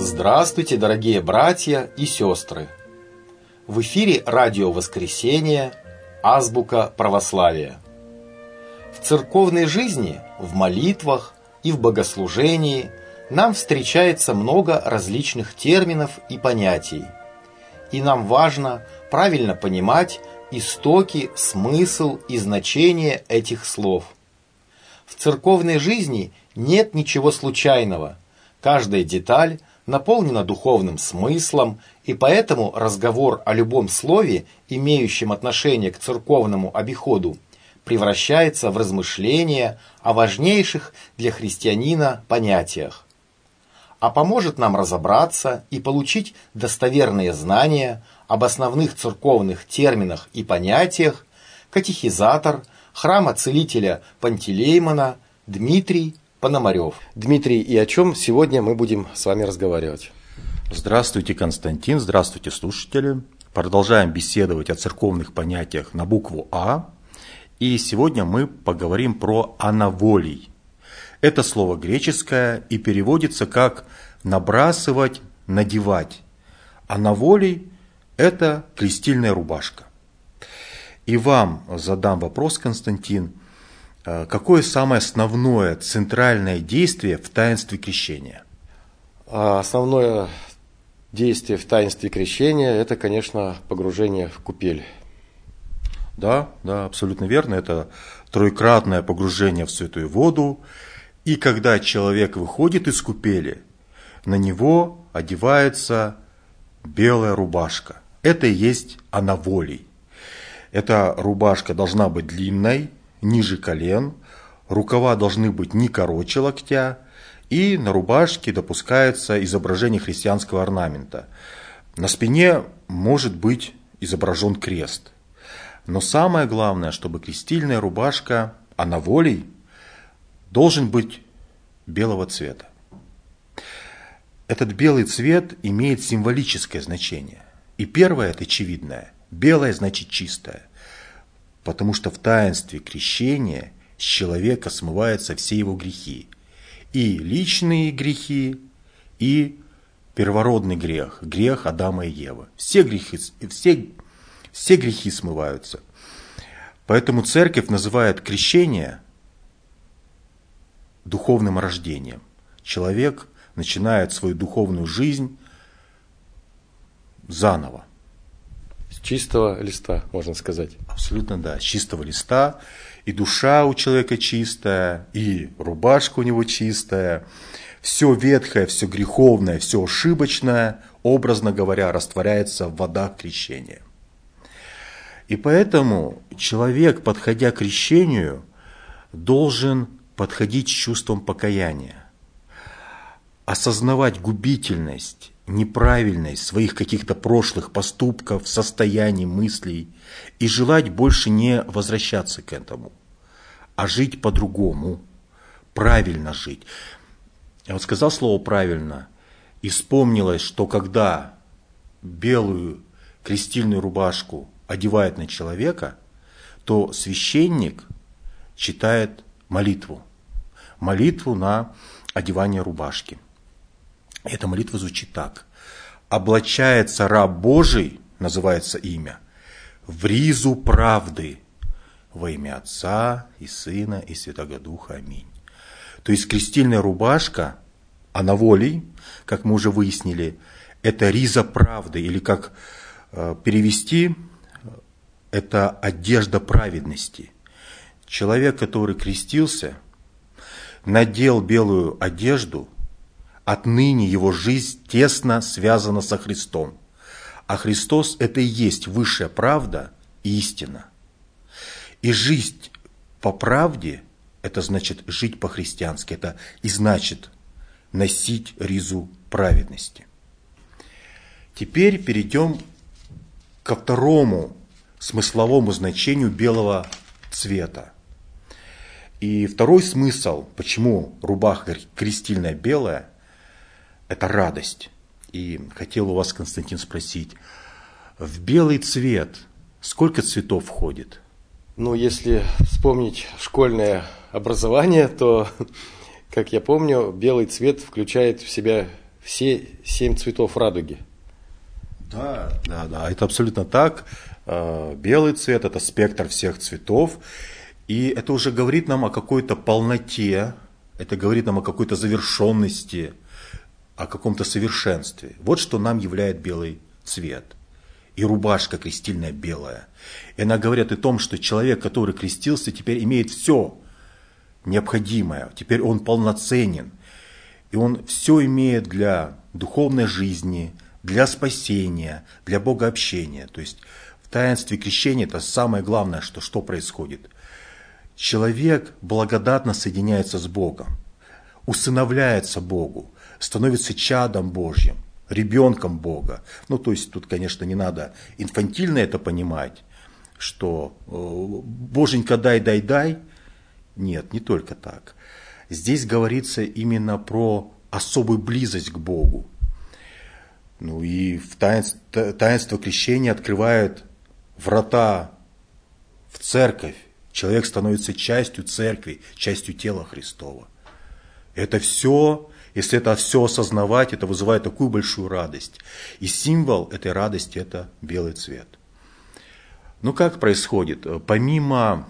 Здравствуйте, дорогие братья и сестры! В эфире радио «Воскресение», азбука православия. В церковной жизни, в молитвах и в богослужении нам встречается много различных терминов и понятий. И нам важно правильно понимать истоки, смысл и значение этих слов. В церковной жизни нет ничего случайного. Каждая деталь наполнена духовным смыслом, и поэтому разговор о любом слове, имеющем отношение к церковному обиходу, превращается в размышления о важнейших для христианина понятиях. А поможет нам разобраться и получить достоверные знания об основных церковных терминах и понятиях катехизатор храма целителя Пантелеймона Дмитрий Пономарев. Дмитрий, и о чем сегодня мы будем с вами разговаривать? Здравствуйте, Константин, здравствуйте, слушатели. Продолжаем беседовать о церковных понятиях на букву А. И сегодня мы поговорим про анаволий. Это слово греческое и переводится как «набрасывать», «надевать». Анаволий – это крестильная рубашка. И вам задам вопрос, Константин. Какое самое основное, центральное действие в таинстве крещения? Основное действие в таинстве крещения – это, конечно, погружение в купель. Да, абсолютно верно. Это троекратное погружение в святую воду. И когда человек выходит из купели, на него одевается белая рубашка. Это и есть анаволий. Эта рубашка должна быть длинной, ниже колен, рукава должны быть не короче локтя, и на рубашке допускается изображение христианского орнамента. На спине может быть изображен крест. Но самое главное, чтобы крестильная рубашка, анаволий, должен быть белого цвета. Этот белый цвет имеет символическое значение. И первое, это очевидное, белое значит чистое. Потому что в таинстве крещения с человека смываются все его грехи. И личные грехи, и первородный грех, грех Адама и Евы. Все грехи смываются. Поэтому церковь называет крещение духовным рождением. Человек начинает свою духовную жизнь заново. С чистого листа, можно сказать. Абсолютно да, с чистого листа. И душа у человека чистая, и рубашка у него чистая. Все ветхое, все греховное, все ошибочное, образно говоря, растворяется в водах крещения. И поэтому человек, подходя к крещению, должен подходить с чувством покаяния, осознавать губительность, неправильность своих каких-то прошлых поступков, состояний, мыслей и желать больше не возвращаться к этому, а жить по-другому, правильно жить. Я вот сказал слово «правильно», и вспомнилось, что когда белую крестильную рубашку одевает на человека, то священник читает молитву на одевание рубашки. Эта молитва звучит так. «Облачается раб Божий», называется имя, «в ризу правды во имя Отца и Сына и Святого Духа. Аминь». То есть крестильная рубашка, анаволий, как мы уже выяснили, это риза правды, или как перевести, это одежда праведности. Человек, который крестился, надел белую одежду, отныне его жизнь тесно связана со Христом. А Христос – это и есть высшая правда и истина. И жизнь по правде – это значит жить по-христиански. Это и значит носить ризу праведности. Теперь перейдем ко второму смысловому значению белого цвета. И второй смысл, почему рубаха крестильная белая, это радость. И хотел у вас, Константин, спросить, в белый цвет сколько цветов входит? Ну, если вспомнить школьное образование, то, как я помню, белый цвет включает в себя все 7 цветов радуги. Да, это абсолютно так. Белый цвет – это спектр всех цветов. И это уже говорит нам о какой-то полноте, это говорит нам о какой-то завершенности, о каком-то совершенстве. Вот что нам являет белый цвет. И рубашка крестильная белая. И она говорит о том, что человек, который крестился, теперь имеет все необходимое. Теперь он полноценен. И он все имеет для духовной жизни, для спасения, для богообщения. То есть в таинстве крещения это самое главное, что происходит. Человек благодатно соединяется с Богом, усыновляется Богу, становится чадом Божьим, ребенком Бога. То есть тут, конечно, не надо инфантильно это понимать, что Боженька дай. Нет, не только так. Здесь говорится именно про особую близость к Богу. И в таинство крещения открывает врата в церковь. Человек становится частью церкви, частью тела Христова. Это все, если это все осознавать, это вызывает такую большую радость. И символ этой радости – это белый цвет. Как происходит? Помимо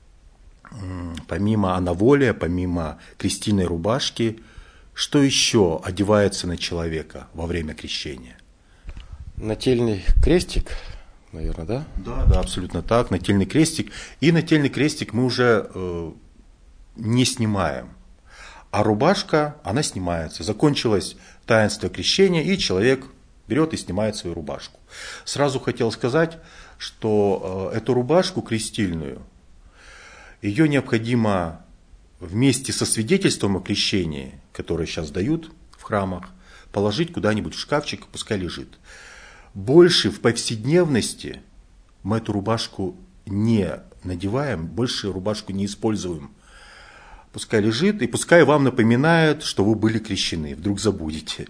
анаволия, помимо крестильной рубашки, что еще одевается на человека во время крещения? Нательный крестик, наверное, да? Да, абсолютно так, нательный крестик. И нательный крестик мы уже не снимаем. А рубашка, она снимается. Закончилось таинство крещения, и человек берет и снимает свою рубашку. Сразу хотел сказать, что эту рубашку крестильную, ее необходимо вместе со свидетельством о крещении, которое сейчас дают в храмах, положить куда-нибудь в шкафчик, пускай лежит. Больше в повседневности мы эту рубашку не надеваем, больше рубашку не используем. Пускай лежит, и пускай вам напоминает, что вы были крещены, вдруг забудете.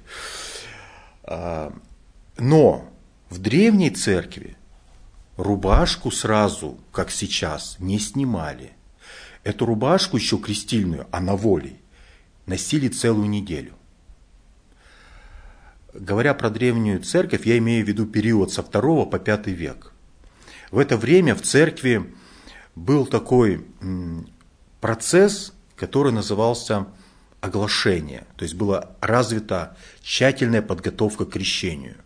Но в древней церкви рубашку сразу, как сейчас, не снимали. Эту рубашку еще крестильную, анаволий, носили целую неделю. Говоря про древнюю церковь, я имею в виду период со 2 по 5 век. В это время в церкви был такой процесс, который назывался оглашение. То есть была развита тщательная подготовка к крещению.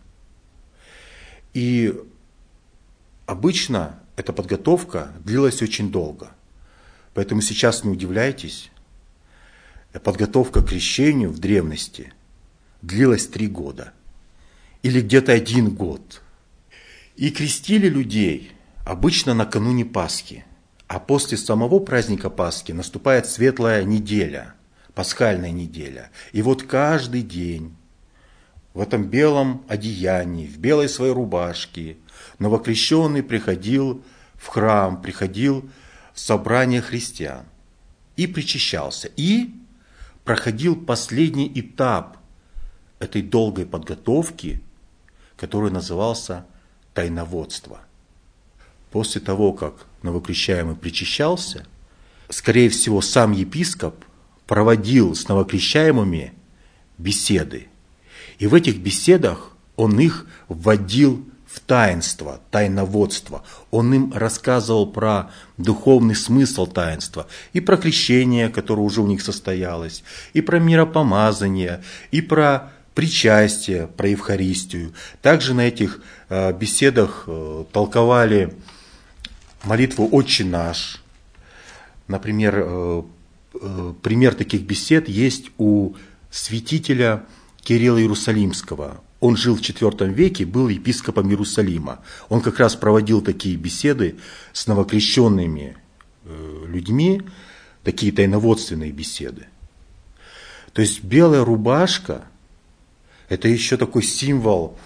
И обычно эта подготовка длилась очень долго. Поэтому сейчас не удивляйтесь, подготовка к крещению в древности длилась 3 года. Или где-то 1 год. И крестили людей обычно накануне Пасхи. А после самого праздника Пасхи наступает светлая неделя, пасхальная неделя. И вот каждый день в этом белом одеянии, в белой своей рубашке новокрещенный приходил в храм, приходил в собрание христиан и причащался. И проходил последний этап этой долгой подготовки, который назывался тайноводство. После того, как новокрещаемый причащался, скорее всего, сам епископ проводил с новокрещаемыми беседы. И в этих беседах он их вводил в таинство, тайноводство. Он им рассказывал про духовный смысл таинства, и про крещение, которое уже у них состоялось, и про миропомазание, и про причастие, про Евхаристию. Также на этих беседах толковали молитву «Отче наш». Например, пример таких бесед есть у святителя Кирилла Иерусалимского. Он жил в IV веке, был епископом Иерусалима. Он как раз проводил такие беседы с новокрещенными людьми, такие тайноводственные беседы. То есть белая рубашка – это еще такой символ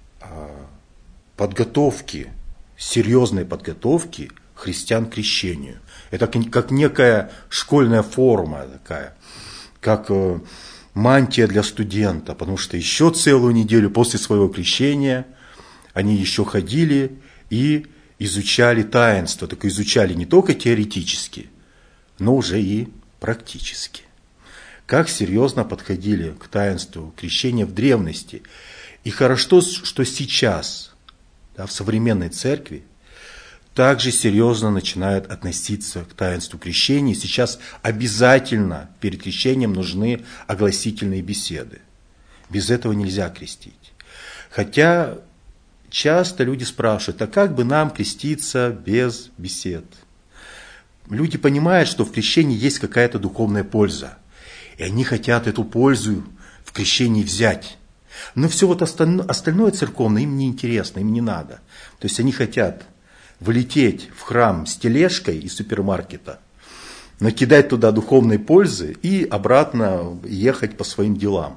подготовки, серьезной подготовки христиан к крещению. Это как некая школьная форма такая, как мантия для студента, потому что еще целую неделю после своего крещения они еще ходили и изучали таинство. Так изучали не только теоретически, но уже и практически. как серьезно подходили к таинству крещения в древности. И хорошо, что сейчас, да, в современной церкви также серьезно начинают относиться к таинству крещения. Сейчас обязательно перед крещением нужны огласительные беседы. Без этого нельзя крестить. Хотя часто люди спрашивают, а как бы нам креститься без бесед? Люди понимают, что в крещении есть какая-то духовная польза. И они хотят эту пользу в крещении взять. Но все вот остальное церковное им не интересно, им не надо. То есть они хотят влететь в храм с тележкой из супермаркета, накидать туда духовной пользы и обратно ехать по своим делам.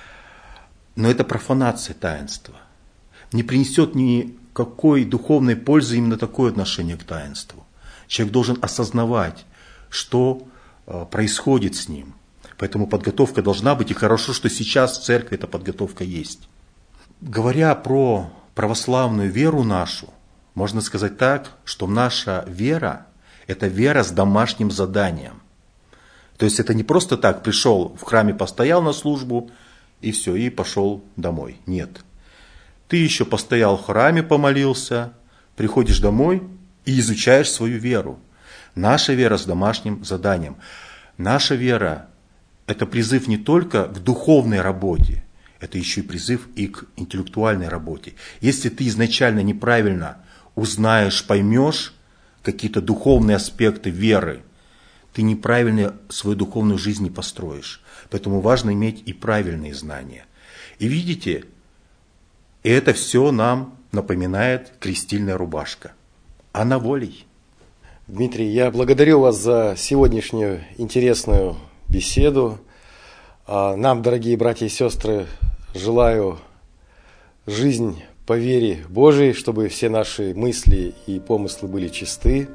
Но это профанация таинства. Не принесет никакой духовной пользы именно такое отношение к таинству. Человек должен осознавать, что происходит с ним. Поэтому подготовка должна быть, и хорошо, что сейчас в церкви эта подготовка есть. Говоря про православную веру нашу, можно сказать так, что наша вера – это вера с домашним заданием. То есть это не просто так, пришел в храме, постоял на службу, и все, и пошел домой. Нет. Ты еще постоял в храме, помолился, приходишь домой и изучаешь свою веру. Наша вера с домашним заданием. Наша вера – это призыв не только к духовной работе, это еще и призыв и к интеллектуальной работе. Если ты изначально неправильно узнаешь, поймешь какие-то духовные аспекты веры, ты неправильно свою духовную жизнь не построишь. Поэтому важно иметь и правильные знания. И видите, это все нам напоминает крестильная рубашка. Она волей. Дмитрий, я благодарю вас за сегодняшнюю интересную беседу. Нам, дорогие братья и сестры, желаю жизнь по вере Божией, чтобы все наши мысли и помыслы были чисты.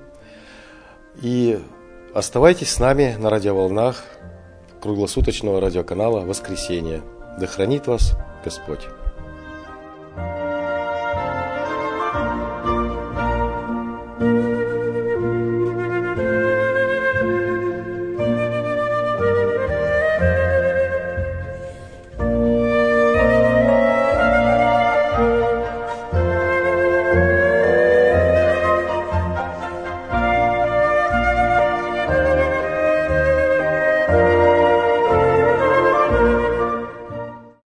И оставайтесь с нами на радиоволнах круглосуточного радиоканала «Воскресенье». Да хранит вас Господь!